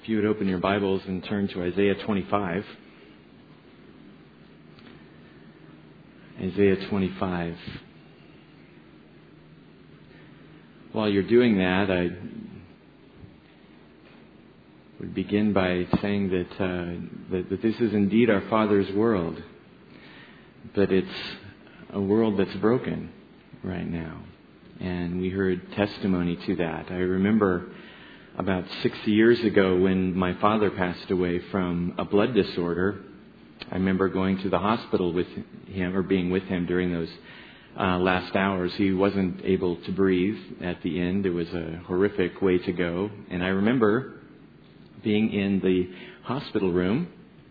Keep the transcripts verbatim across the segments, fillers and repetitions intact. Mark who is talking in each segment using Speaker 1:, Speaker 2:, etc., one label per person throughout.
Speaker 1: If you would open your Bibles and turn to Isaiah twenty-five. Isaiah twenty-five. While you're doing that, I would begin by saying that, uh, that, that this is indeed our Father's world. But it's a world that's broken right now. And we heard testimony to that. I remember about six years ago when my father passed away from a blood disorder. I remember going to the hospital with him, or being with him during those uh, last hours. He wasn't able to breathe at the end. It was a horrific way to go. And I remember being in the hospital room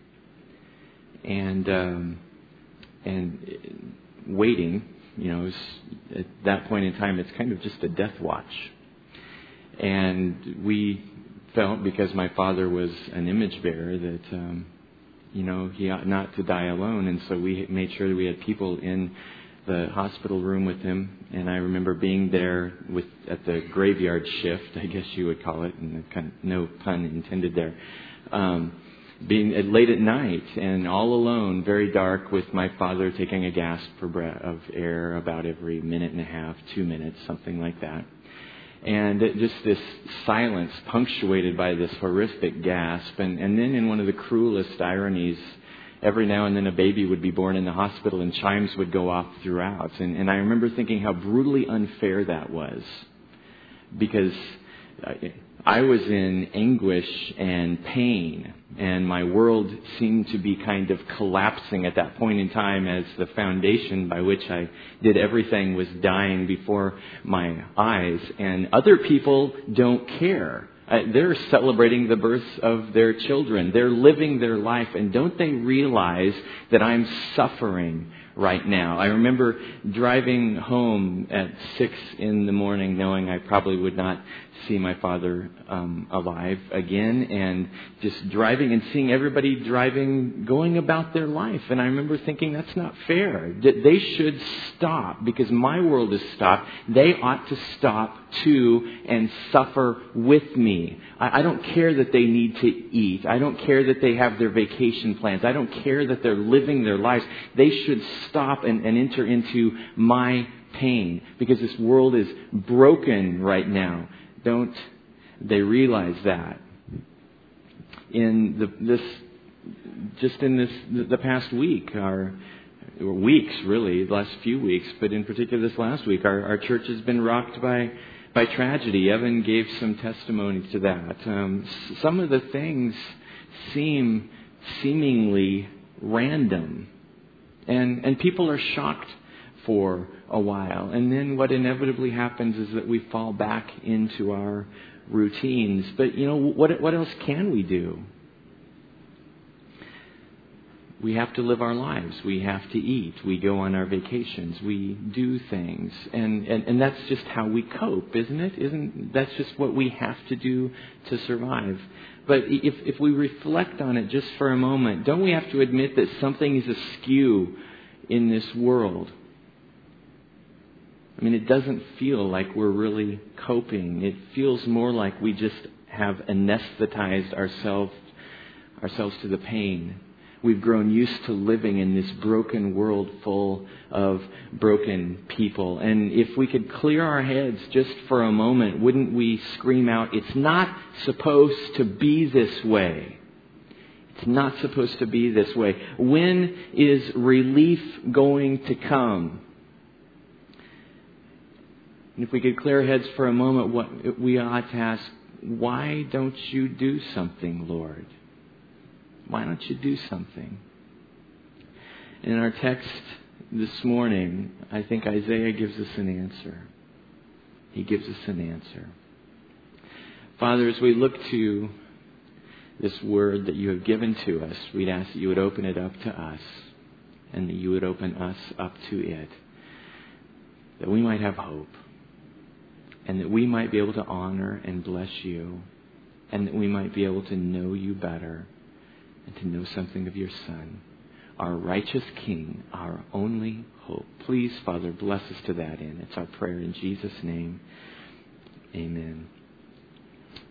Speaker 1: and um, and waiting. You know, it was, at that point in time, it's kind of just a death watch. And we felt, because my father was an image bearer, that, um, you know, he ought not to die alone. And so we made sure that we had people in the hospital room with him. And I remember being there with at the graveyard shift, I guess you would call it, and kind of no pun intended there. Um, being at, late at night and all alone, very dark, with my father taking a gasp for breath of air about every minute and a half, two minutes, something like that. And it, just this silence punctuated by this horrific gasp. And, and then in one of the cruelest ironies, every now and then a baby would be born in the hospital and chimes would go off throughout. And, and I remember thinking how brutally unfair that was. Because I, I was in anguish and pain. And my world seemed to be kind of collapsing at that point in time, as the foundation by which I did everything was dying before my eyes. And other people don't care. Uh, they're celebrating the birth of their children. They're living their life. And don't they realize that I'm suffering right now? I remember driving home at six in the morning, knowing I probably would not see my father um, alive again, and just driving and seeing everybody driving, going about their life. And I remember thinking, that's not fair. They should stop, because my world has stopped. They ought to stop too and suffer with me. I, I don't care that they need to eat. I don't care that they have their vacation plans. I don't care that they're living their lives. They should stop and, and enter into my pain, because this world is broken right now. Don't they realize that? In the, this, just in this, the past week, our or weeks really, the last few weeks, but in particular this last week, our, our church has been rocked by by tragedy. Evan gave some testimony to that. Um, some of the things seem seemingly random, and and people are shocked for a while. And then what inevitably happens is that we fall back into our routines. But, you know, what what else can we do? We have to live our lives. We have to eat. We go on our vacations. We do things. And, and, and that's just how we cope, isn't it? Isn't that's just what we have to do to survive. But if, if we reflect on it just for a moment, don't we have to admit that something is askew in this world? I mean, it doesn't feel like we're really coping. It feels more like we just have anesthetized ourselves ourselves to the pain. We've grown used to living in this broken world full of broken people. And if we could clear our heads just for a moment, wouldn't we scream out, it's not supposed to be this way. It's not supposed to be this way. When is relief going to come? And if we could clear our heads for a moment, what we ought to ask, why don't you do something, Lord? Why don't you do something? In our text this morning, I think Isaiah gives us an answer. He gives us an answer. Father, as we look to this word that you have given to us, we'd ask that you would open it up to us, and that you would open us up to it, that we might have hope, and that we might be able to honor and bless you, and that we might be able to know you better and to know something of your Son, our righteous King, our only hope. Please, Father, bless us to that end. It's our prayer in Jesus' name. Amen.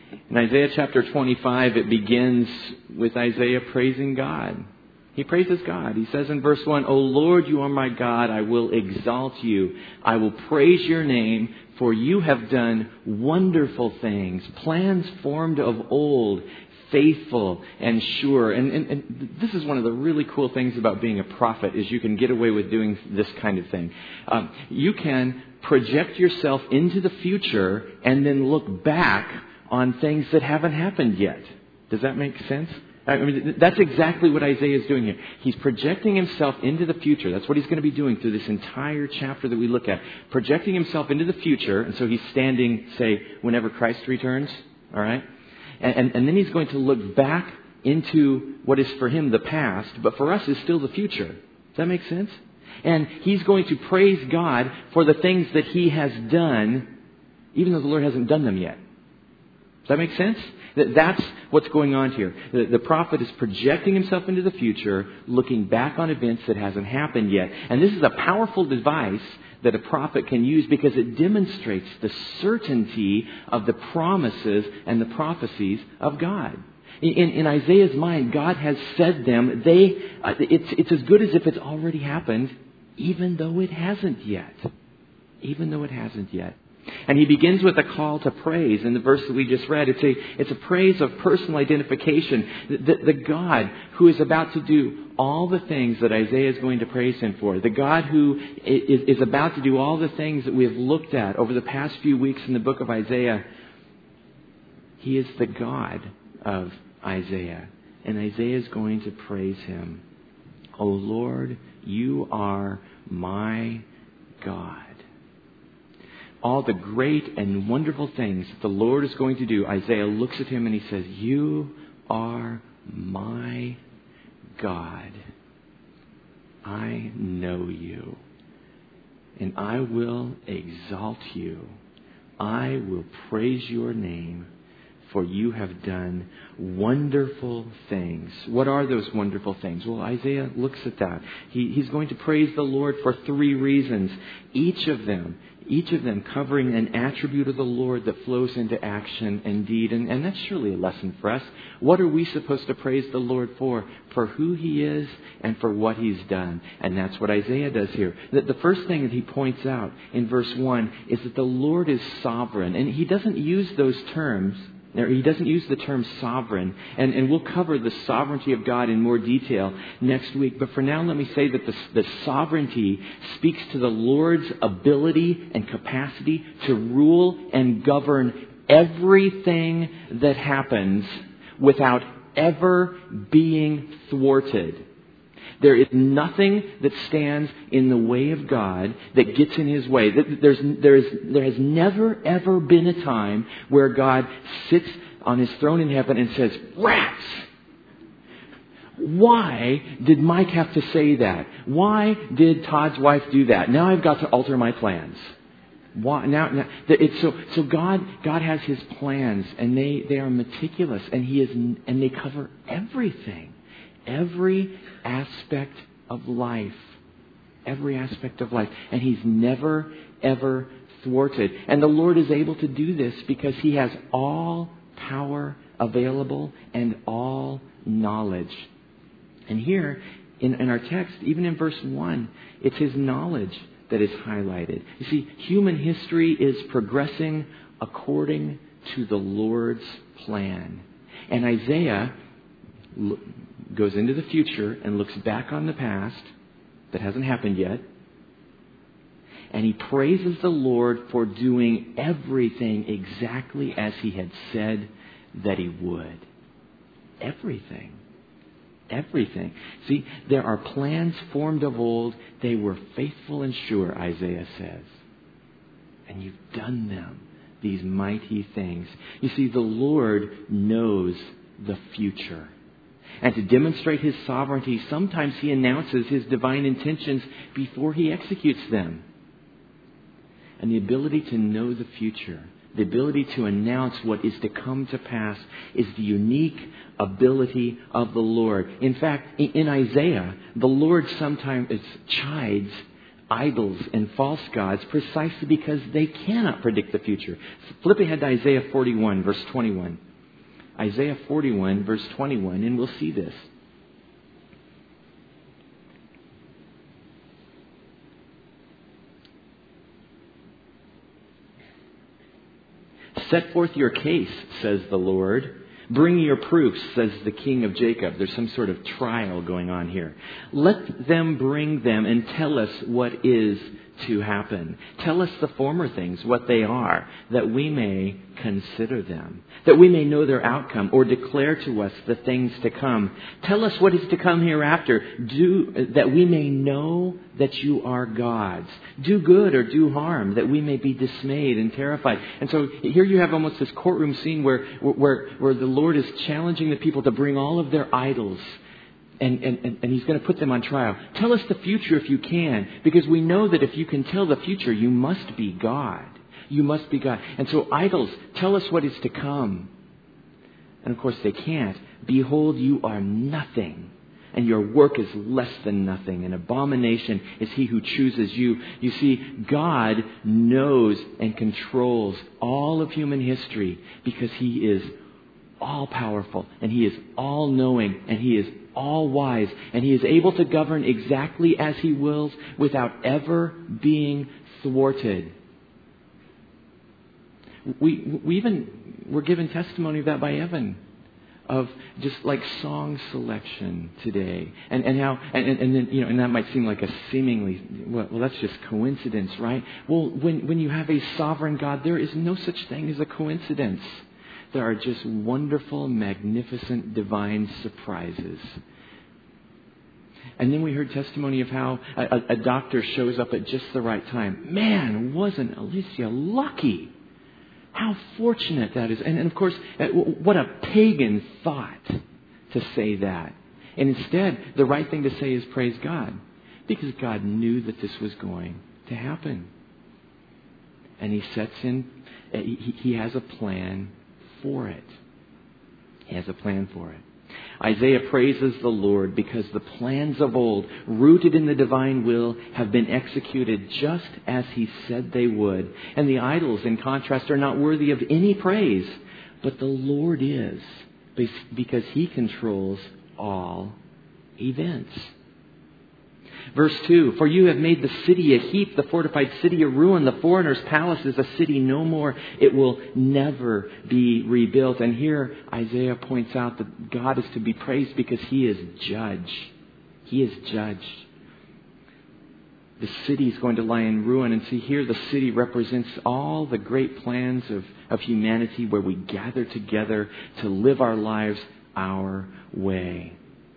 Speaker 1: In Isaiah chapter twenty-five, it begins with Isaiah praising God. He praises God. He says in verse one, O Lord, you are my God. I will exalt you. I will praise your name, for you have done wonderful things, plans formed of old, faithful and sure. And, and, and this is one of the really cool things about being a prophet, is you can get away with doing this kind of thing. Um, you can project yourself into the future and then look back on things that haven't happened yet. Does that make sense? I mean, that's exactly what Isaiah is doing here. He's projecting himself into the future. That's what he's going to be doing through this entire chapter that we look at. Projecting himself into the future. And so he's standing, say, whenever Christ returns. All right? And, and, and then he's going to look back into what is for him the past, but for us is still the future. Does that make sense? And he's going to praise God for the things that he has done, even though the Lord hasn't done them yet. Does that make sense? That's what's going on here. The, the prophet is projecting himself into the future, looking back on events that hasn't happened yet. And this is a powerful device that a prophet can use because it demonstrates the certainty of the promises and the prophecies of God. In, in Isaiah's mind, God has said them. They, uh, it's, it's as good as if it's already happened, even though it hasn't yet. Even though it hasn't yet. And he begins with a call to praise in the verse that we just read. It's a, it's a praise of personal identification. The, the God who is about to do all the things that Isaiah is going to praise him for. The God who is, is about to do all the things that we have looked at over the past few weeks in the book of Isaiah. He is the God of Isaiah. And Isaiah is going to praise him. O Lord, you are my God. All the great and wonderful things that the Lord is going to do, Isaiah looks at him and he says, you are my God. I know you. And I will exalt you. I will praise your name, for you have done wonderful things. What are those wonderful things? Well, Isaiah looks at that. He, he's going to praise the Lord for three reasons. Each of them Each of them covering an attribute of the Lord that flows into action and deed. And, and that's surely a lesson for us. What are we supposed to praise the Lord for? For who He is and for what He's done. And that's what Isaiah does here. The, the first thing that he points out in verse one is that the Lord is sovereign. And he doesn't use those terms. He doesn't use the term sovereign, and, and we'll cover the sovereignty of God in more detail next week. But for now, let me say that the, the sovereignty speaks to the Lord's ability and capacity to rule and govern everything that happens without ever being thwarted. There is nothing that stands in the way of God that gets in His way. There's, there, is, there has never, ever been a time where God sits on His throne in heaven and says, rats! Why did Mike have to say that? Why did Todd's wife do that? Now I've got to alter my plans. Why, now, now it's so so God God has His plans, and they, they are meticulous, and He is and they cover everything. Every aspect of life. Every aspect of life. And He's never, ever thwarted. And the Lord is able to do this because He has all power available and all knowledge. And here, in, in our text, even in verse one, it's His knowledge that is highlighted. You see, human history is progressing according to the Lord's plan. And Isaiah goes into the future and looks back on the past that hasn't happened yet. And he praises the Lord for doing everything exactly as He had said that He would. Everything. Everything. See, there are plans formed of old. They were faithful and sure, Isaiah says. And you've done them, these mighty things. You see, the Lord knows the future. And to demonstrate His sovereignty, sometimes He announces His divine intentions before He executes them. And the ability to know the future, the ability to announce what is to come to pass, is the unique ability of the Lord. In fact, in Isaiah, the Lord sometimes chides idols and false gods precisely because they cannot predict the future. Flip ahead to Isaiah forty-one, verse twenty-one. Isaiah forty-one, verse twenty-one, and we'll see this. Set forth your case, says the Lord. Bring your proofs, says the King of Jacob. There's some sort of trial going on here. Let them bring them and tell us what is to happen. Tell us the former things, what they are, that we may consider them, that we may know their outcome, or declare to us the things to come. Tell us what is to come hereafter, do, that we may know that you are gods. Do good or do harm, that we may be dismayed and terrified. And so here you have almost this courtroom scene where, where, where the Lord is challenging the people to bring all of their idols. And, and, and He's going to put them on trial. Tell us the future if you can, because we know that if you can tell the future, you must be God. You must be God. And so idols, tell us what is to come. And of course they can't. Behold, you are nothing, and your work is less than nothing. An abomination is he who chooses you. You see, God knows and controls all of human history because He is all powerful, and He is all knowing, and He is all wise, and He is able to govern exactly as He wills without ever being thwarted. We we even were given testimony of that by Evan, of just like song selection today, and and how and and, and then, you know, and that might seem like a seemingly well, well that's just coincidence, right? Well, when when you have a sovereign God, there is no such thing as a coincidence. There are just wonderful, magnificent, divine surprises. And then we heard testimony of how a, a doctor shows up at just the right time. Man, wasn't Alicia lucky? How fortunate that is. And, and of course, what a pagan thought to say that. And instead, the right thing to say is praise God. Because God knew that this was going to happen. And He sets in, He, he has a plan for it. He has a plan for it. Isaiah praises the Lord because the plans of old, rooted in the divine will, have been executed just as He said they would. And the idols, in contrast, are not worthy of any praise. But the Lord is, because He controls all events. Verse two, for you have made the city a heap, the fortified city a ruin. The foreigner's palace is a city no more. It will never be rebuilt. And here Isaiah points out that God is to be praised because He is judge. He is judge. The city is going to lie in ruin. And see, here the city represents all the great plans of, of humanity where we gather together to live our lives our way.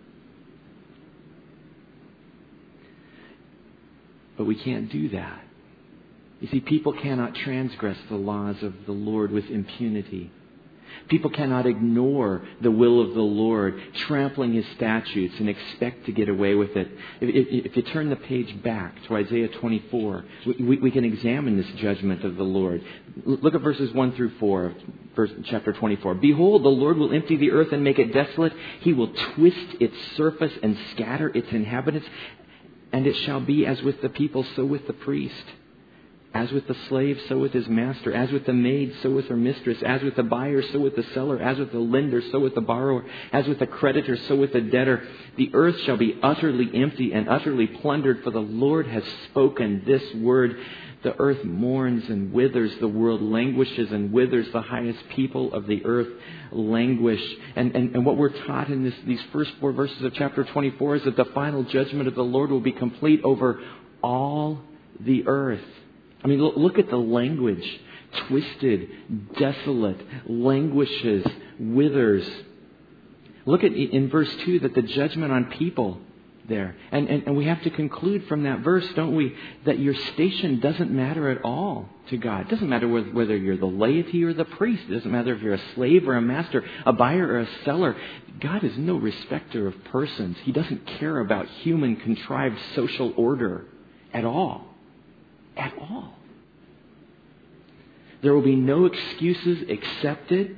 Speaker 1: But we can't do that. You see, people cannot transgress the laws of the Lord with impunity. People cannot ignore the will of the Lord, trampling His statutes and expect to get away with it. If, if, if you turn the page back to Isaiah twenty-four, we, we can examine this judgment of the Lord. Look at verses one through four of verse, chapter twenty-four. Behold, the Lord will empty the earth and make it desolate. He will twist its surface and scatter its inhabitants. And it shall be as with the people, so with the priest. As with the slave, so with his master. As with the maid, so with her mistress. As with the buyer, so with the seller. As with the lender, so with the borrower. As with the creditor, so with the debtor. The earth shall be utterly empty and utterly plundered, for the Lord has spoken this word. The earth mourns and withers. The world languishes and withers. The highest people of the earth languish. And, and, and what we're taught in this, these first four verses of chapter twenty-four is that the final judgment of the Lord will be complete over all the earth. I mean, look at the language. Twisted, desolate, languishes, withers. Look at in verse two that the judgment on people there. And, and, and we have to conclude from that verse, don't we, that your station doesn't matter at all to God. It doesn't matter whether, whether you're the laity or the priest. It doesn't matter if you're a slave or a master, a buyer or a seller. God is no respecter of persons. He doesn't care about human contrived social order at all. At all. There will be no excuses accepted.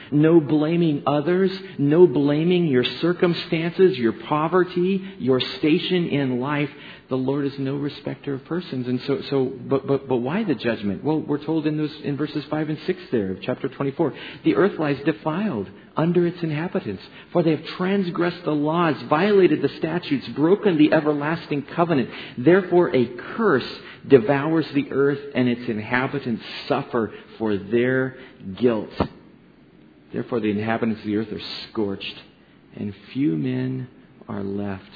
Speaker 1: no blaming others, no blaming your circumstances, your poverty, your station in life. The Lord is no respecter of persons. And so, so, but, but, but why the judgment? Well, we're told in those, in verses five and six there of chapter twenty-four, the earth lies defiled under its inhabitants, for they have transgressed the laws, violated the statutes, broken the everlasting covenant. Therefore, a curse devours the earth, and its inhabitants suffer for their guilt. Therefore, the inhabitants of the earth are scorched, and few men are left.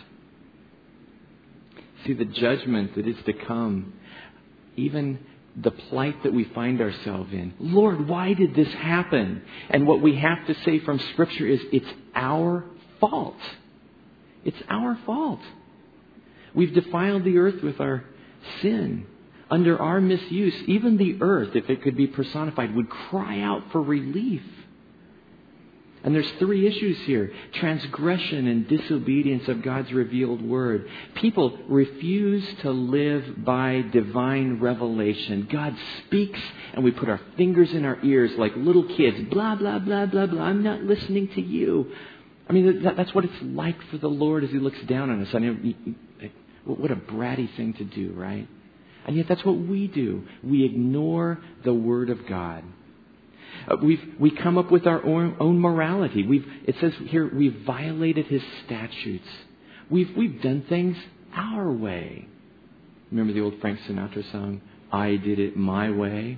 Speaker 1: See, the judgment that is to come, even the plight that we find ourselves in. Lord, why did this happen? And what we have to say from Scripture is, it's our fault. It's our fault. We've defiled the earth with our sin. Under our misuse, even the earth, if it could be personified, would cry out for relief. And there's three issues here. Transgression and disobedience of God's revealed word. People refuse to live by divine revelation. God speaks and we put our fingers in our ears like little kids. Blah, blah, blah, blah, blah. I'm not listening to you. I mean, that, that's what it's like for the Lord as He looks down on us. I mean, what a bratty thing to do, right? And yet that's what we do. We ignore the Word of God. Uh, we've, we come up with our own, own morality. We've, it says here, we've violated His statutes. We've, we've done things our way. Remember the old Frank Sinatra song, I Did It My Way?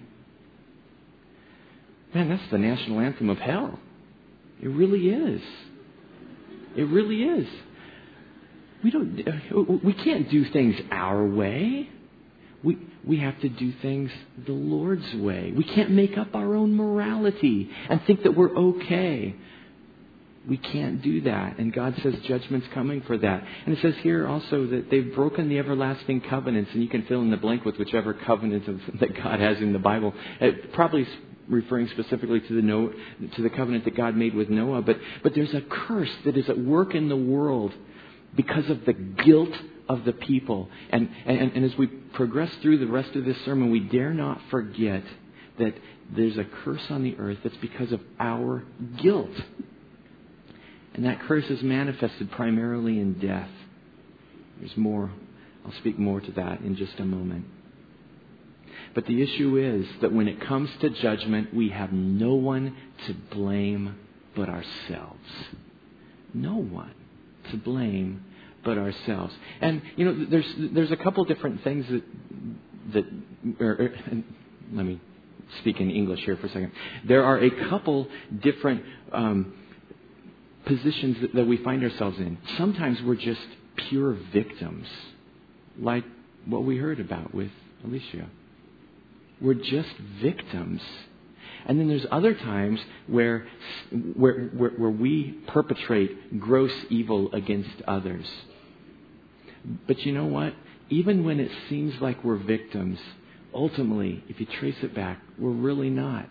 Speaker 1: Man, that's the national anthem of hell. It really is. It really is. We don't, we can't do things our way. We, we have to do things the Lord's way. We can't make up our own morality and think that we're okay. We can't do that. And God says judgment's coming for that. And it says here also that they've broken the everlasting covenants. And you can fill in the blank with whichever covenant of, that God has in the Bible. It probably referring specifically to the Noah, to the covenant that God made with Noah. But, but there's a curse that is at work in the world because of the guilt of the people. And, and, and as we progress through the rest of this sermon, we dare not forget that there's a curse on the earth that's because of our guilt. And that curse is manifested primarily in death. There's more. I'll speak more to that in just a moment. But the issue is that when it comes to judgment, we have no one to blame but ourselves. No one to blame but ourselves. And, you know, there's there's a couple different things that, that or, or, let me speak in English here for a second. There are a couple different um, positions that, that we find ourselves in. Sometimes we're just pure victims, like what we heard about with Alicia. We're just victims. And then there's other times where, where, where, where we perpetrate gross evil against others. But you know what? Even when it seems like we're victims, ultimately, if you trace it back, we're really not.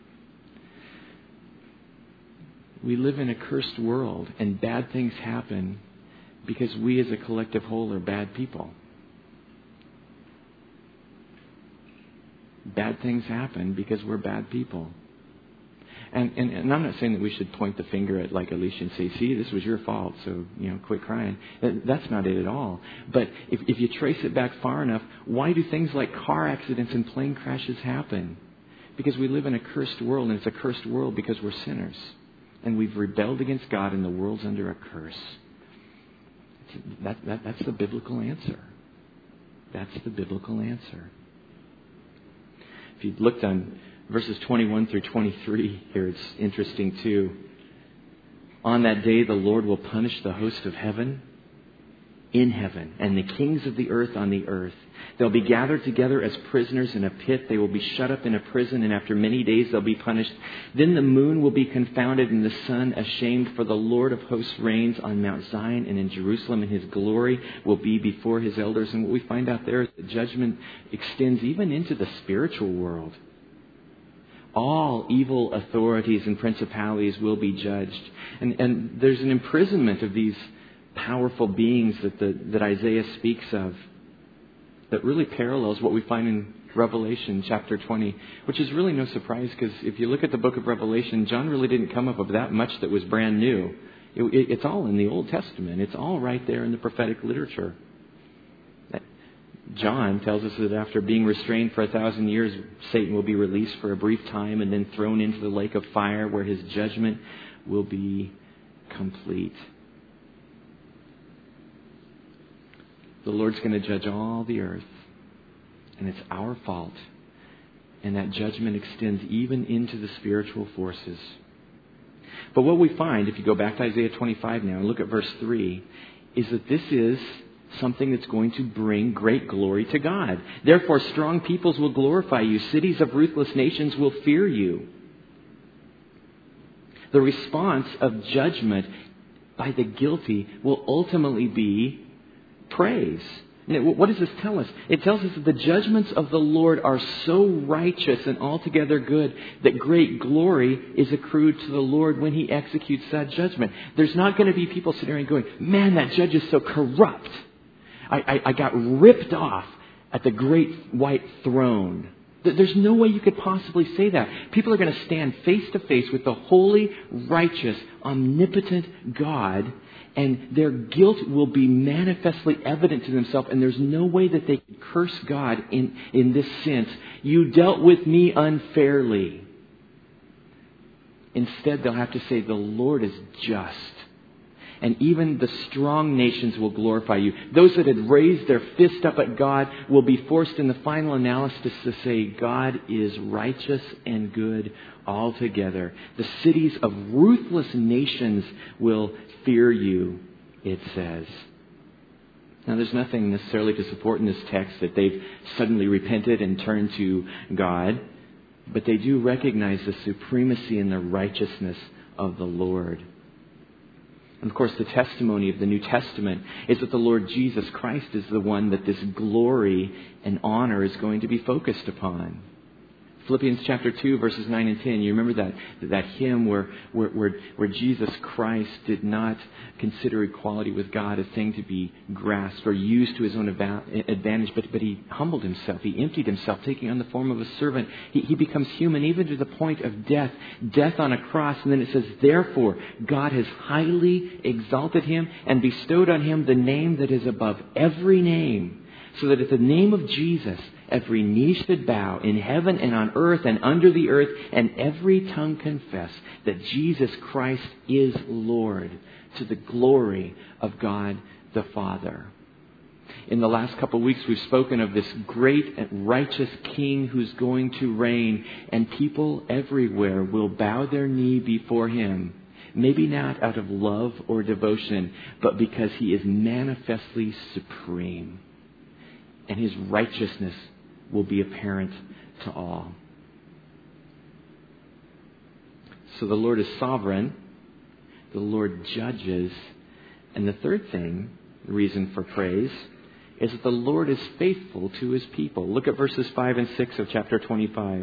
Speaker 1: We live in a cursed world, and bad things happen because we as a collective whole are bad people. Bad things happen because we're bad people. And, and and I'm not saying that we should point the finger at like Alicia and say, see, this was your fault, so, you know, quit crying. That, that's not it at all. But if, if you trace it back far enough, why do things like car accidents and plane crashes happen? Because we live in a cursed world, and it's a cursed world because we're sinners. And we've rebelled against God, and the world's under a curse. That, that, that's the biblical answer. That's the biblical answer. If you looked on verses twenty-one through twenty-three here, it's interesting too. On that day, the Lord will punish the host of heaven in heaven and the kings of the earth on the earth. They'll be gathered together as prisoners in a pit. They will be shut up in a prison, and after many days they'll be punished. Then the moon will be confounded and the sun ashamed, for the Lord of hosts reigns on Mount Zion and in Jerusalem, and His glory will be before His elders. And what we find out there is that judgment extends even into the spiritual world. All evil authorities and principalities will be judged. And, and there's an imprisonment of these powerful beings that the, that Isaiah speaks of that really parallels what we find in Revelation chapter twenty, which is really no surprise because if you look at the book of Revelation, John really didn't come up with that much that was brand new. It, it, it's all in the Old Testament. It's all right there in the prophetic literature. John tells us that after being restrained for a thousand years, Satan will be released for a brief time and then thrown into the lake of fire where his judgment will be complete. The Lord's going to judge all the earth. And it's our fault. And that judgment extends even into the spiritual forces. But what we find, if you go back to Isaiah twenty-five now and look at verse three, is that this is something that's going to bring great glory to God. Therefore, strong peoples will glorify you. Cities of ruthless nations will fear you. The response of judgment by the guilty will ultimately be praise. What does this tell us? It tells us that the judgments of the Lord are so righteous and altogether good that great glory is accrued to the Lord when He executes that judgment. There's not going to be people sitting there and going, man, that judge is so corrupt. I, I, I got ripped off at the great white throne. There's no way you could possibly say that. People are going to stand face to face with the holy, righteous, omnipotent God, and their guilt will be manifestly evident to themselves, and there's no way that they can curse God in, in this sense. You dealt with me unfairly. Instead, they'll have to say, the Lord is just. And even the strong nations will glorify you. Those that had raised their fist up at God will be forced in the final analysis to say, God is righteous and good altogether. The cities of ruthless nations will fear you, it says. Now, there's nothing necessarily to support in this text that they've suddenly repented and turned to God. But they do recognize the supremacy and the righteousness of the Lord. And of course, the testimony of the New Testament is that the Lord Jesus Christ is the one that this glory and honor is going to be focused upon. Philippians chapter two, verses nine and ten. You remember that that hymn where, where, where, where Jesus Christ did not consider equality with God a thing to be grasped or used to his own advantage, but, but he humbled himself. He emptied himself, taking on the form of a servant. He, he becomes human even to the point of death, death on a cross. And then it says, therefore, God has highly exalted him and bestowed on him the name that is above every name, so that at the name of Jesus, every knee should bow in heaven and on earth and under the earth, and every tongue confess that Jesus Christ is Lord, to the glory of God the Father. In the last couple of weeks, we've spoken of this great and righteous King who's going to reign, and people everywhere will bow their knee before him. Maybe not out of love or devotion, but because he is manifestly supreme. And his righteousness will be apparent to all. So the Lord is sovereign. The Lord judges. And the third thing, the reason for praise, is that the Lord is faithful to his people. Look at verses five and six of chapter twenty-five.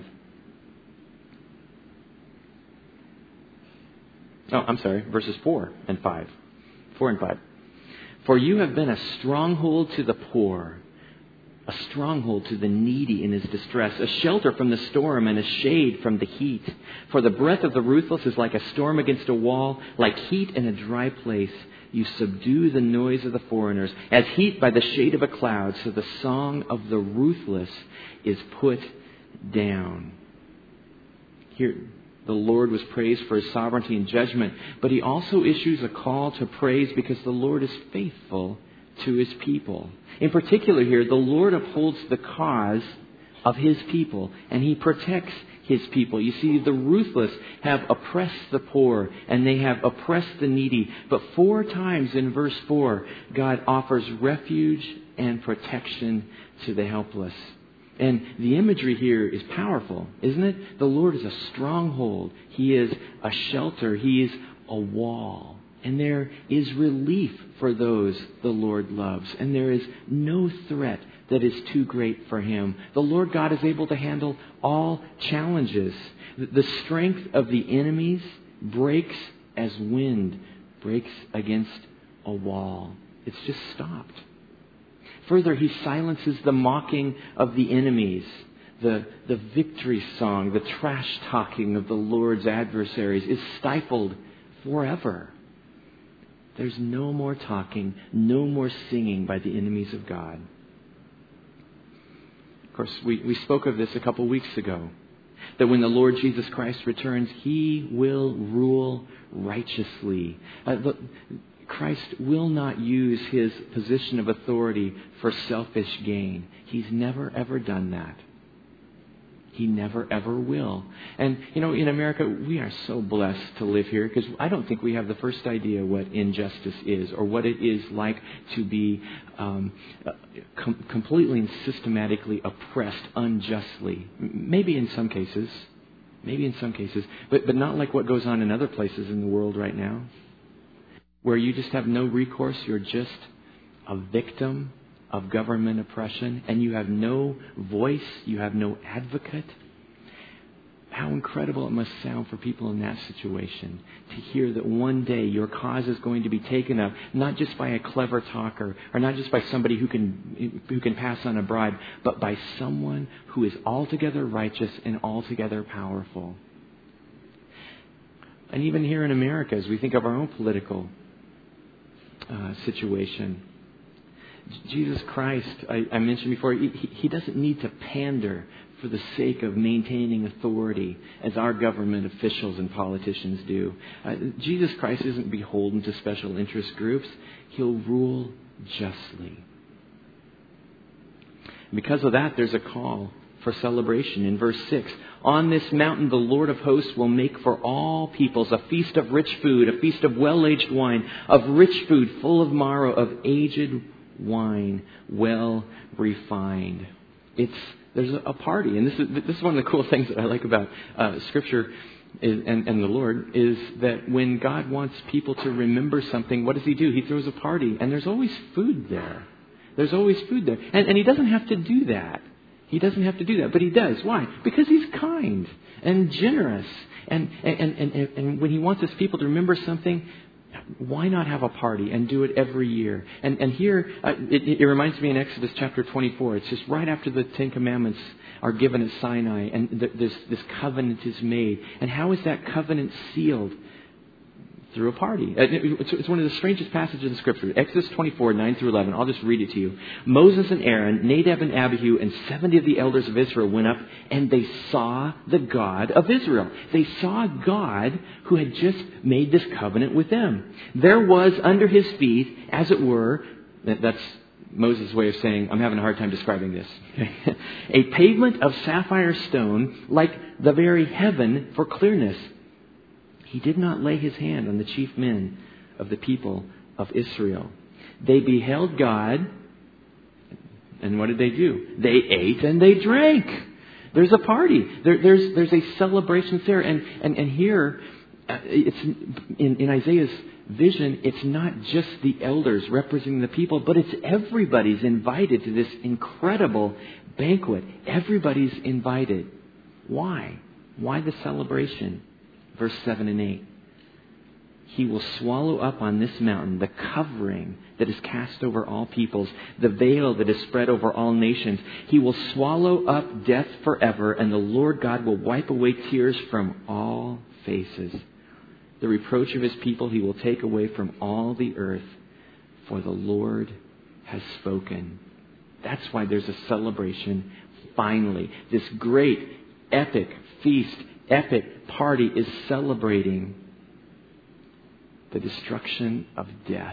Speaker 1: Oh, I'm sorry, verses four and five. four and five. For you have been a stronghold to the poor, a stronghold to the needy in his distress, a shelter from the storm and a shade from the heat. For the breath of the ruthless is like a storm against a wall, like heat in a dry place. You subdue the noise of the foreigners, as heat by the shade of a cloud, so the song of the ruthless is put down. Here, the Lord was praised for his sovereignty and judgment, but he also issues a call to praise because the Lord is faithful to his people. In particular here, the Lord upholds the cause of his people, and he protects his people. You see, the ruthless have oppressed the poor, and they have oppressed the needy. But four times in verse four, God offers refuge and protection to the helpless. And the imagery here is powerful, isn't it? The Lord is a stronghold. He is a shelter. He is a wall. And there is relief for those the Lord loves. And there is no threat that is too great for him. The Lord God is able to handle all challenges. The strength of the enemies breaks as wind breaks against a wall. It's just stopped. Further, he silences the mocking of the enemies. the, the victory song, the trash talking of the Lord's adversaries is stifled forever. There's no more talking, no more singing by the enemies of God. Of course, we, we spoke of this a couple weeks ago. That when the Lord Jesus Christ returns, He will rule righteously. Uh, the, Christ will not use His position of authority for selfish gain. He's never, ever done that. He never, ever will. And, you know, in America, we are so blessed to live here because I don't think we have the first idea what injustice is or what it is like to be um, com- completely and systematically oppressed unjustly. Maybe in some cases. Maybe in some cases. But, but not like what goes on in other places in the world right now, where you just have no recourse. You're just a victim of government oppression, and you have no voice, you have no advocate. How incredible it must sound for people in that situation to hear that one day your cause is going to be taken up, not just by a clever talker, or not just by somebody who can who can pass on a bribe, but by someone who is altogether righteous and altogether powerful. And even here in America, as we think of our own political uh, situation, Jesus Christ, I, I mentioned before, he, he doesn't need to pander for the sake of maintaining authority as our government officials and politicians do. Uh, Jesus Christ isn't beholden to special interest groups. He'll rule justly. Because of that, there's a call for celebration in verse six. On this mountain, the Lord of hosts will make for all peoples a feast of rich food, a feast of well-aged wine, of rich food full of marrow, of aged wine, well refined. It's there's a party, and this is this is one of the cool things that I like about uh, Scripture is, and, and the Lord is that when God wants people to remember something, what does He do? He throws a party, and there's always food there. There's always food there, and, and He doesn't have to do that. He doesn't have to do that, but He does. Why? Because He's kind and generous, and and and, and, and when He wants His people to remember something, why not have a party and do it every year? And and here, uh, it, it reminds me in Exodus chapter twenty-four. It's just right after the Ten Commandments are given at Sinai, and th- this this covenant is made. And how is that covenant sealed? Through a party. It's one of the strangest passages in Scripture. Exodus twenty-four, nine through eleven. I'll just read it to you. Moses and Aaron, Nadab and Abihu, and seventy of the elders of Israel went up, and they saw the God of Israel. They saw God who had just made this covenant with them. There was under His feet, as it were, that's Moses' way of saying, I'm having a hard time describing this, a pavement of sapphire stone like the very heaven for clearness. He did not lay His hand on the chief men of the people of Israel. They beheld God, and what did they do? They ate and they drank. There's a party. There, there's there's a celebration there, and and and here, uh, it's in, in Isaiah's vision. It's not just the elders representing the people, but it's everybody's invited to this incredible banquet. Everybody's invited. Why? Why the celebration? Verse seven and eight. He will swallow up on this mountain the covering that is cast over all peoples, the veil that is spread over all nations. He will swallow up death forever, and the Lord God will wipe away tears from all faces. The reproach of His people He will take away from all the earth, for the Lord has spoken. That's why there's a celebration finally. This great, epic feast, epic party is celebrating the destruction of death.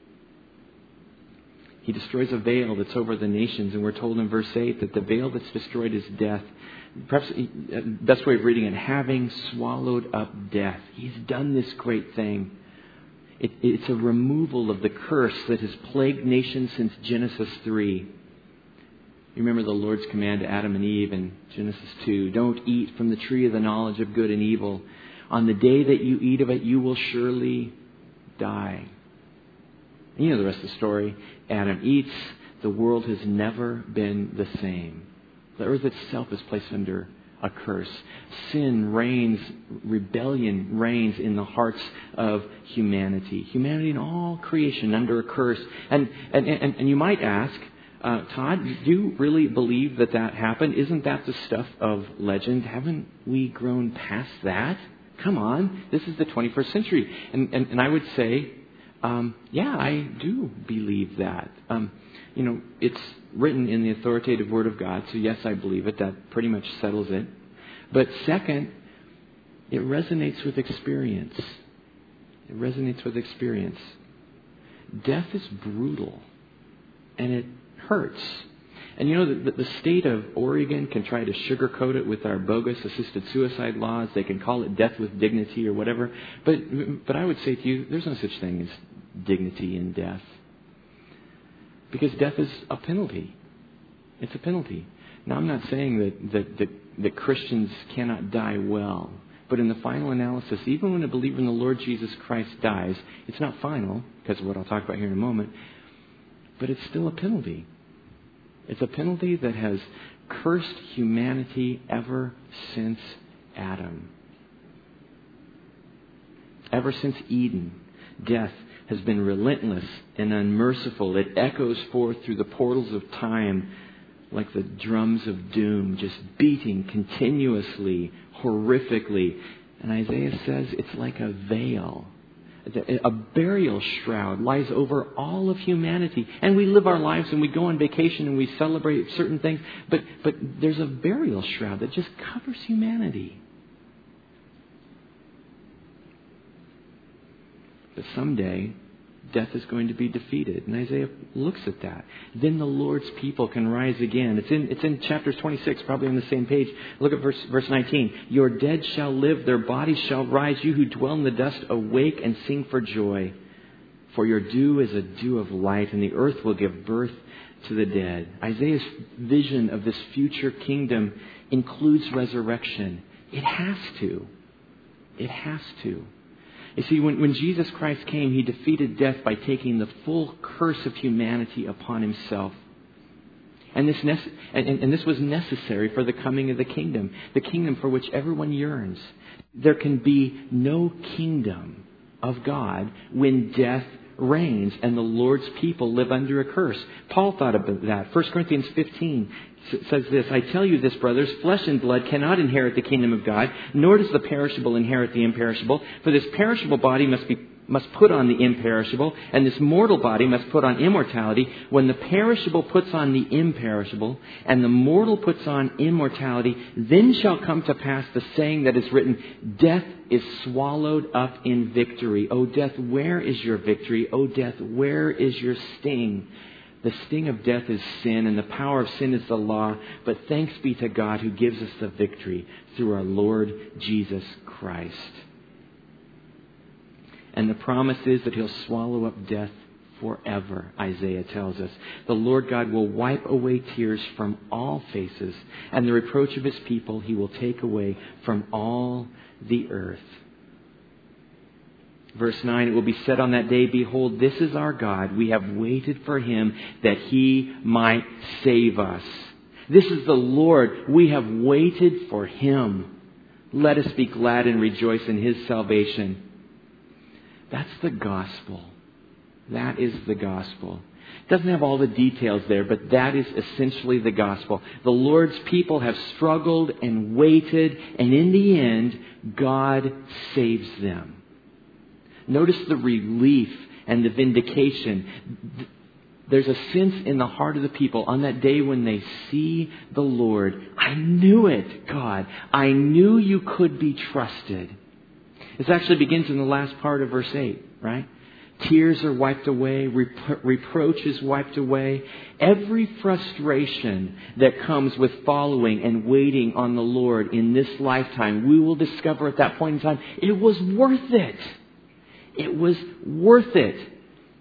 Speaker 1: He destroys a veil that's over the nations, and we're told in verse eight that the veil that's destroyed is death. Perhaps the best way of reading it, having swallowed up death. He's done this great thing. It, it's a removal of the curse that has plagued nations since Genesis three. You remember the Lord's command to Adam and Eve in Genesis two. Don't eat from the tree of the knowledge of good and evil. On the day that you eat of it, you will surely die. And you know the rest of the story. Adam eats. The world has never been the same. The earth itself is placed under a curse. Sin reigns, rebellion reigns in the hearts of humanity. Humanity and all creation under a curse. And and, and, and you might ask, Uh, Todd, do you really believe that that happened? Isn't that the stuff of legend? Haven't we grown past that? Come on, this is the twenty-first century. And, and, and I would say, um, yeah, I do believe that. Um, you know, it's written in the authoritative Word of God, so yes, I believe it. That pretty much settles it. But second, it resonates with experience. It resonates with experience. Death is brutal, and it hurts. And you know, the, the state of Oregon can try to sugarcoat it with our bogus assisted suicide laws. They can call it death with dignity or whatever. But but I would say to you, there's no such thing as dignity in death. Because death is a penalty. It's a penalty. Now, I'm not saying that, that, that, that Christians cannot die well. But in the final analysis, even when a believer in the Lord Jesus Christ dies, it's not final, because of what I'll talk about here in a moment, but it's still a penalty. It's a penalty that has cursed humanity ever since Adam. Ever since Eden, death has been relentless and unmerciful. It echoes forth through the portals of time like the drums of doom, just beating continuously, horrifically. And Isaiah says it's like a veil. A burial shroud lies over all of humanity. And we live our lives and we go on vacation and we celebrate certain things. But, but there's a burial shroud that just covers humanity. But someday, death is going to be defeated. And Isaiah looks at that. Then the Lord's people can rise again. It's in it's in chapter twenty-six, probably on the same page. Look at verse verse nineteen. Your dead shall live, their bodies shall rise. You who dwell in the dust, awake and sing for joy. For your dew is a dew of light, and the earth will give birth to the dead. Isaiah's vision of this future kingdom includes resurrection. It has to. It has to. You see, when, when Jesus Christ came, He defeated death by taking the full curse of humanity upon Himself. And this, nece- and, and this was necessary for the coming of the kingdom, the kingdom for which everyone yearns. There can be no kingdom of God when death reigns and the Lord's people live under a curse. Paul thought about that. First Corinthians fifteen says this, I tell you this, brothers, flesh and blood cannot inherit the kingdom of God, nor does the perishable inherit the imperishable. For this perishable body must be must put on the imperishable, and this mortal body must put on immortality. When the perishable puts on the imperishable, and the mortal puts on immortality, then shall come to pass the saying that is written, death is swallowed up in victory. O death, where is your victory? O death, where is your sting? The sting of death is sin, and the power of sin is the law. But thanks be to God who gives us the victory through our Lord Jesus Christ. And the promise is that He'll swallow up death forever, Isaiah tells us. The Lord God will wipe away tears from all faces, and the reproach of His people He will take away from all the earth. Verse nine, it will be said on that day, behold, this is our God. We have waited for Him that He might save us. This is the Lord. We have waited for Him. Let us be glad and rejoice in His salvation. That's the gospel. That is the gospel. It doesn't have all the details there, but that is essentially the gospel. The Lord's people have struggled and waited, and in the end, God saves them. Notice the relief and the vindication. There's a sense in the heart of the people on that day when they see the Lord. I knew it, God. I knew you could be trusted. This actually begins in the last part of verse eight, right? Tears are wiped away. Repro- reproach is wiped away. Every frustration that comes with following and waiting on the Lord in this lifetime, we will discover at that point in time, it was worth it. It was worth it.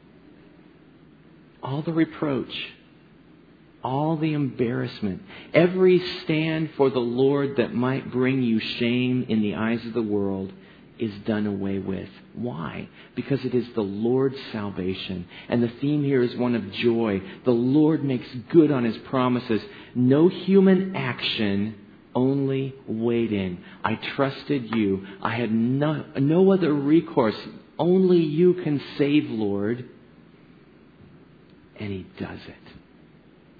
Speaker 1: All the reproach, all the embarrassment, every stand for the Lord that might bring you shame in the eyes of the world is done away with. Why? Because it is the Lord's salvation. And the theme here is one of joy. The Lord makes good on His promises. No human action, only waiting. I trusted you. I had no, no other recourse. Only you can save, Lord. And He does it.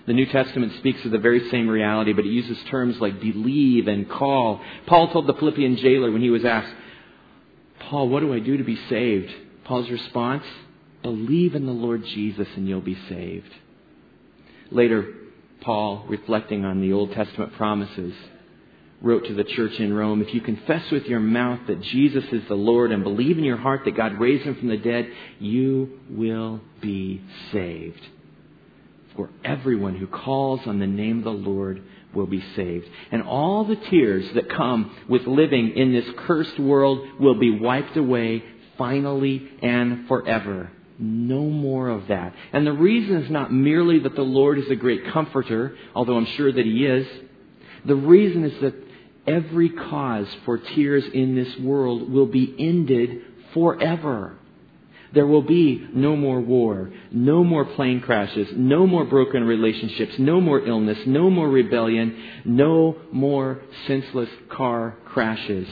Speaker 1: The New Testament speaks of the very same reality, but it uses terms like believe and call. Paul told the Philippian jailer when he was asked, Paul, what do I do to be saved? Paul's response, believe in the Lord Jesus and you'll be saved. Later, Paul, reflecting on the Old Testament promises, wrote to the church in Rome, if you confess with your mouth that Jesus is the Lord and believe in your heart that God raised him from the dead, you will be saved. For everyone who calls on the name of the Lord will be saved. And all the tears that come with living in this cursed world will be wiped away finally and forever. No more of that. And the reason is not merely that the Lord is a great comforter, although I'm sure that he is. The reason is that every cause for tears in this world will be ended forever. There will be no more war, no more plane crashes, no more broken relationships, no more illness, no more rebellion, no more senseless car crashes.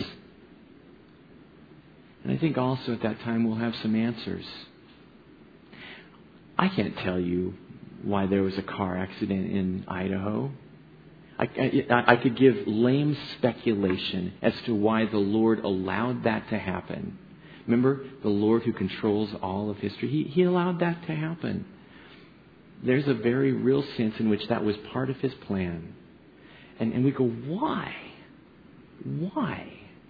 Speaker 1: And I think also at that time we'll have some answers. I can't tell you why there was a car accident in Idaho. I, I, I could give lame speculation as to why the Lord allowed that to happen. Remember, the Lord who controls all of history, He, he allowed that to happen. There's a very real sense in which that was part of His plan. And, and we go, why? Why?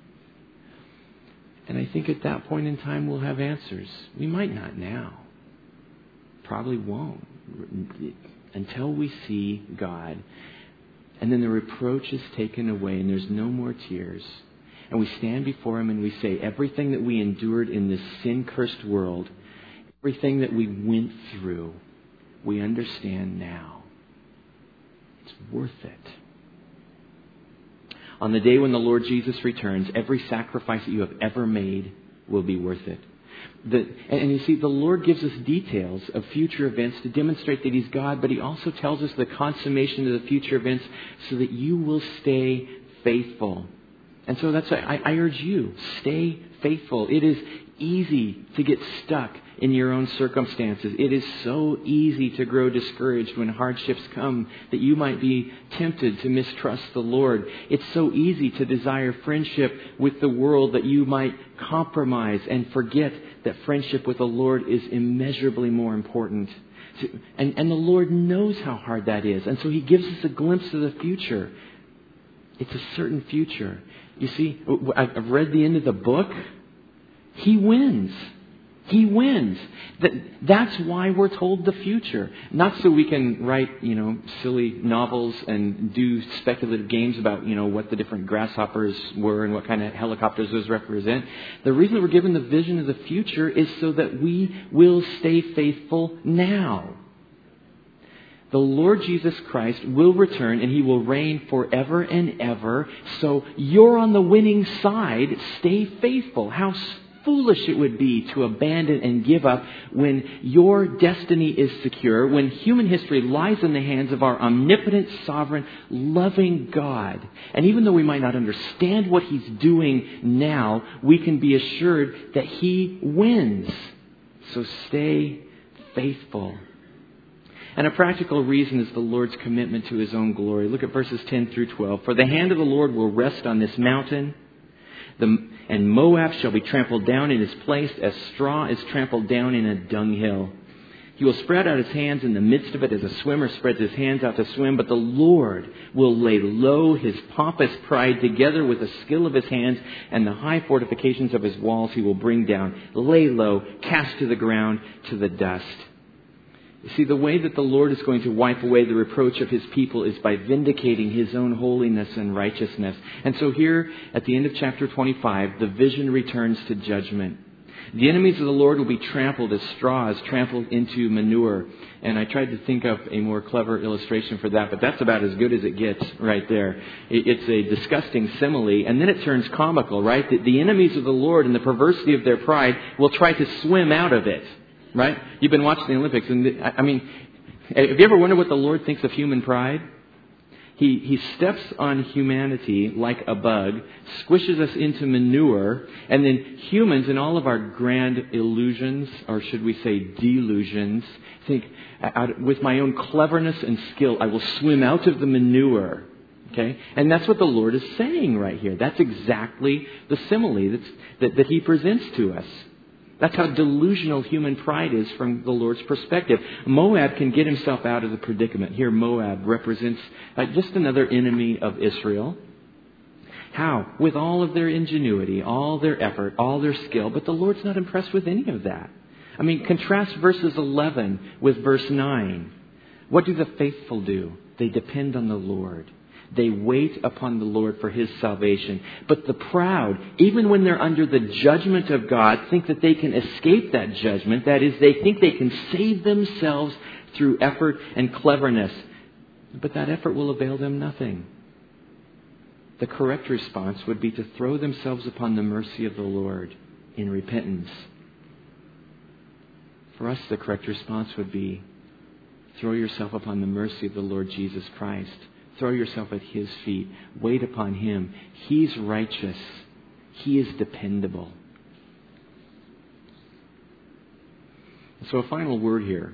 Speaker 1: And I think at that point in time we'll have answers. We might not now. Probably won't. Until we see God. And then the reproach is taken away and there's no more tears. And we stand before Him and we say, everything that we endured in this sin-cursed world, everything that we went through, we understand now. It's worth it. On the day when the Lord Jesus returns, every sacrifice that you have ever made will be worth it. The, and you see, the Lord gives us details of future events to demonstrate that He's God, but He also tells us the consummation of the future events so that you will stay faithful. And so that's why I, I urge you, stay faithful. It is easy to get stuck in your own circumstances. It is so easy to grow discouraged when hardships come that you might be tempted to mistrust the Lord. It's so easy to desire friendship with the world that you might compromise and forget that friendship with the Lord is immeasurably more important. And, and the Lord knows how hard that is. And so He gives us a glimpse of the future. It's a certain future. You see, I've read the end of the book. He wins. He wins. That's why we're told the future. Not so we can write, you know, silly novels and do speculative games about, you know, what the different grasshoppers were and what kind of helicopters those represent. The reason that we're given the vision of the future is so that we will stay faithful now. The Lord Jesus Christ will return and He will reign forever and ever. So you're on the winning side. Stay faithful. How foolish it would be to abandon and give up when your destiny is secure, when human history lies in the hands of our omnipotent, sovereign, loving God. And even though we might not understand what He's doing now, we can be assured that He wins. So stay faithful. And a practical reason is the Lord's commitment to His own glory. Look at verses ten through twelve. For the hand of the Lord will rest on this mountain, the, and Moab shall be trampled down in his place as straw is trampled down in a dunghill. He will spread out His hands in the midst of it as a swimmer spreads his hands out to swim. But the Lord will lay low His pompous pride together with the skill of His hands, and the high fortifications of His walls He will bring down. Lay low, cast to the ground, to the dust. You see, the way that the Lord is going to wipe away the reproach of His people is by vindicating His own holiness and righteousness. And so here, at the end of chapter twenty-five, the vision returns to judgment. The enemies of the Lord will be trampled as straw is trampled into manure. And I tried to think of a more clever illustration for that, but that's about as good as it gets right there. It's a disgusting simile, and then it turns comical, right? The enemies of the Lord and the perversity of their pride will try to swim out of it. Right? You've been watching the Olympics, and the, I mean, have you ever wondered what the Lord thinks of human pride? He, he steps on humanity like a bug, squishes us into manure, and then humans in all of our grand illusions, or should we say delusions, think, out, with my own cleverness and skill, I will swim out of the manure. Okay? And that's what the Lord is saying right here. That's exactly the simile that's, that, that He presents to us. That's how delusional human pride is from the Lord's perspective. Moab can get himself out of the predicament. Here Moab represents uh, just another enemy of Israel. How? With all of their ingenuity, all their effort, all their skill. But the Lord's not impressed with any of that. I mean, contrast verses eleven with verse nine. What do the faithful do? They depend on the Lord. They wait upon the Lord for His salvation. But the proud, even when they're under the judgment of God, think that they can escape that judgment. That is, they think they can save themselves through effort and cleverness. But that effort will avail them nothing. The correct response would be to throw themselves upon the mercy of the Lord in repentance. For us, the correct response would be, throw yourself upon the mercy of the Lord Jesus Christ. Throw yourself at His feet. Wait upon Him. He's righteous. He is dependable. So a final word here.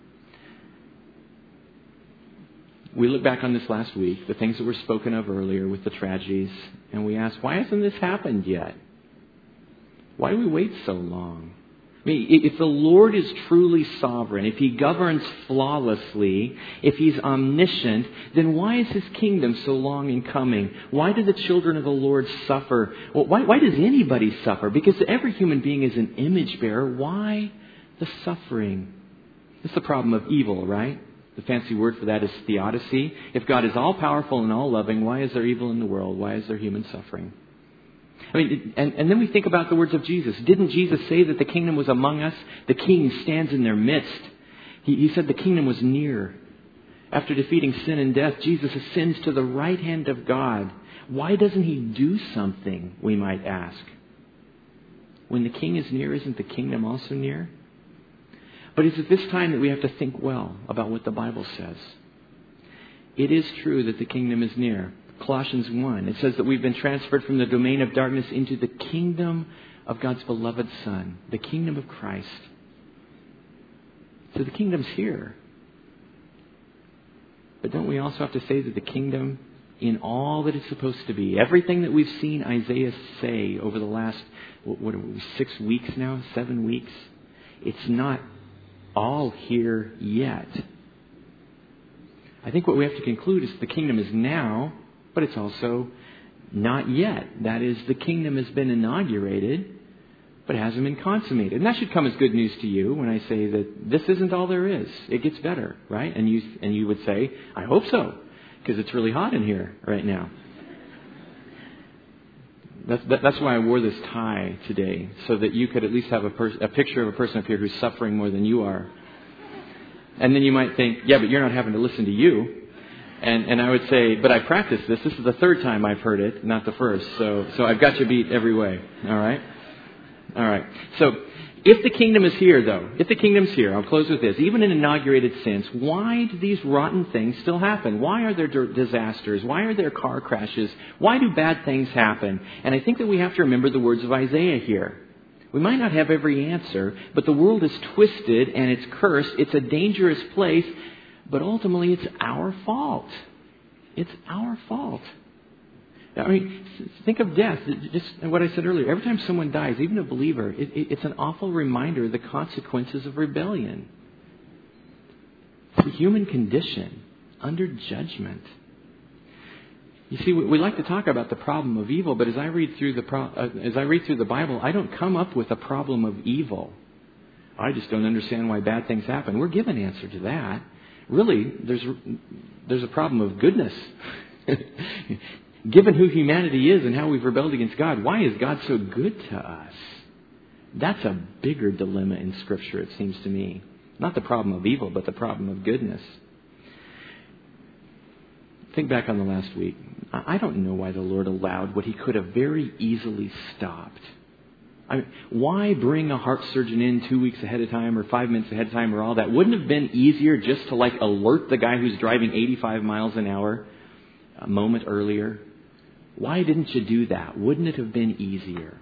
Speaker 1: We look back on this last week, the things that were spoken of earlier with the tragedies, and we ask, why hasn't this happened yet? Why do we wait so long? I mean, if the Lord is truly sovereign, if He governs flawlessly, if He's omniscient, then why is His kingdom so long in coming? Why do the children of the Lord suffer? Well, why, why does anybody suffer? Because every human being is an image bearer. Why the suffering? It's the problem of evil, right? The fancy word for that is theodicy. If God is all-powerful and all-loving, why is there evil in the world? Why is there human suffering? I mean, and, and then we think about the words of Jesus. Didn't Jesus say that the kingdom was among us? The King stands in their midst. He, he said the kingdom was near. After defeating sin and death, Jesus ascends to the right hand of God. Why doesn't He do something, we might ask? When the King is near, isn't the kingdom also near? But it's at this time that we have to think well about what the Bible says. It is true that the kingdom is near. Colossians one, it says that we've been transferred from the domain of darkness into the kingdom of God's beloved Son, the kingdom of Christ. So the kingdom's here. But don't we also have to say that the kingdom, in all that it's supposed to be, everything that we've seen Isaiah say over the last, what are we, six weeks now, seven weeks, it's not all here yet. I think what we have to conclude is the kingdom is now, but it's also not yet. That is, the kingdom has been inaugurated, but it hasn't been consummated. And that should come as good news to you when I say that this isn't all there is. It gets better, right? And you and you would say, I hope so, because it's really hot in here right now. That's, that, that's why I wore this tie today, so that you could at least have a, pers- a picture of a person up here who's suffering more than you are. And then you might think, yeah, but you're not having to listen to you. And and I would say, but I practiced this. This is the third time I've heard it, not the first. So so I've got you beat every way. All right? All right. So if the kingdom is here, though, if the kingdom's here, I'll close with this. Even in an inaugurated sense, why do these rotten things still happen? Why are there disasters? Why are there car crashes? Why do bad things happen? And I think that we have to remember the words of Isaiah here. We might not have every answer, but the world is twisted and it's cursed. It's a dangerous place. But ultimately, it's our fault. It's our fault. I mean, think of death. Just what I said earlier. Every time someone dies, even a believer, it, it, it's an awful reminder of the consequences of rebellion. It's the human condition under judgment. You see, we, we like to talk about the problem of evil, but as I read through the pro, uh, as I read through the Bible, I don't come up with a problem of evil. I just don't understand why bad things happen. We're given an answer to that. Really, there's there's a problem of goodness. Given who humanity is and how we've rebelled against God, why is God so good to us? That's a bigger dilemma in Scripture, it seems to me. Not the problem of evil, but the problem of goodness. Think back on the last week. I don't know why the Lord allowed what He could have very easily stopped. I mean, why bring a heart surgeon in two weeks ahead of time or five minutes ahead of time or all that? Wouldn't it have been easier just to like alert the guy who's driving eighty-five miles an hour? a moment earlier? Why didn't you do that? Wouldn't it have been easier?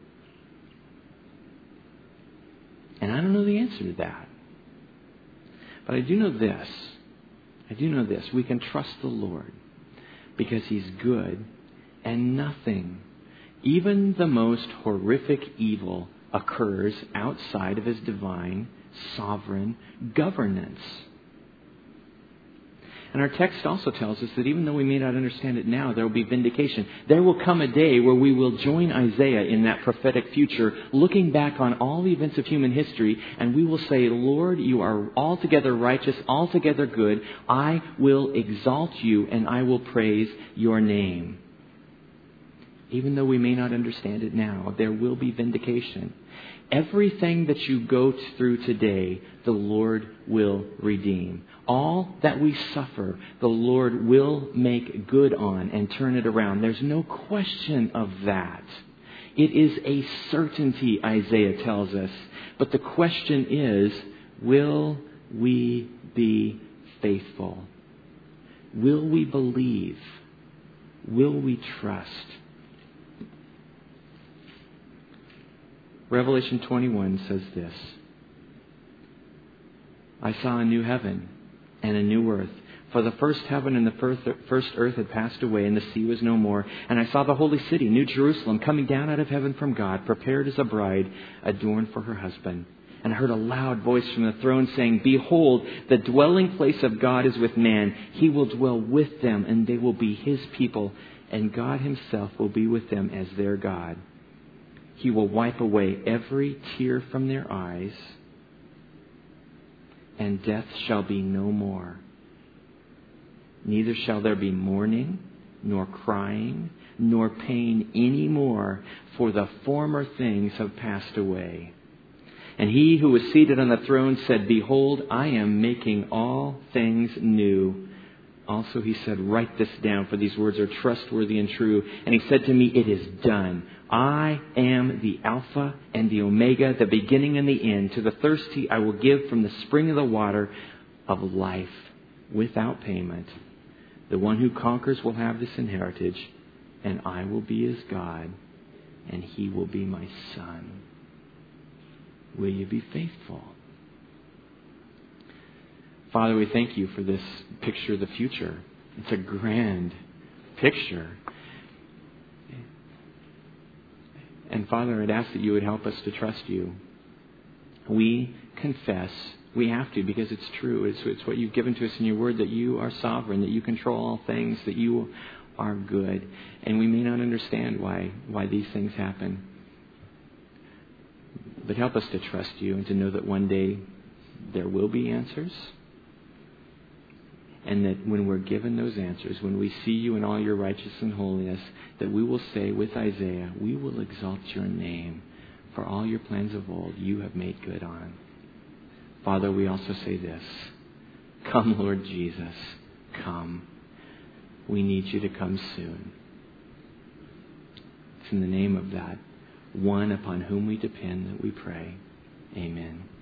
Speaker 1: And I don't know the answer to that. But I do know this. I do know this. We can trust the Lord because He's good, and nothing, even the most horrific evil, occurs outside of His divine, sovereign governance. And our text also tells us that even though we may not understand it now, there will be vindication. There will come a day where we will join Isaiah in that prophetic future, looking back on all the events of human history, and we will say, Lord, you are altogether righteous, altogether good. I will exalt you and I will praise your name. Even though we may not understand it now, there will be vindication. Everything that you go through today, the Lord will redeem. All that we suffer, the Lord will make good on and turn it around. There's no question of that. It is a certainty, Isaiah tells us. But the question is, will we be faithful? Will we believe? Will we trust? Revelation twenty-one says this. I saw a new heaven and a new earth. For the first heaven and the first earth had passed away, and the sea was no more. And I saw the holy city, New Jerusalem, coming down out of heaven from God, prepared as a bride, adorned for her husband. And I heard a loud voice from the throne saying, Behold, the dwelling place of God is with man. He will dwell with them, and they will be His people. And God Himself will be with them as their God. He will wipe away every tear from their eyes, and death shall be no more. Neither shall there be mourning, nor crying, nor pain any more, for the former things have passed away. And He who was seated on the throne said, Behold, I am making all things new. Also, He said, Write this down, for these words are trustworthy and true. And He said to me, It is done. I am the Alpha and the Omega, the beginning and the end. To the thirsty I will give from the spring of the water of life without payment. The one who conquers will have this inheritance, and I will be his God, and he will be my son. Will you be faithful? Father, we thank you for this picture of the future. It's a grand picture. And Father, I'd ask that you would help us to trust you. We confess, we have to because it's true. It's, it's what you've given to us in your word, that you are sovereign, that you control all things, that you are good. And we may not understand why, why these things happen. But help us to trust you and to know that one day there will be answers. And that when we're given those answers, when we see you in all your righteousness and holiness, that we will say with Isaiah, we will exalt your name, for all your plans of old you have made good on. Father, we also say this. Come, Lord Jesus, come. We need you to come soon. It's in the name of that one upon whom we depend that we pray. Amen.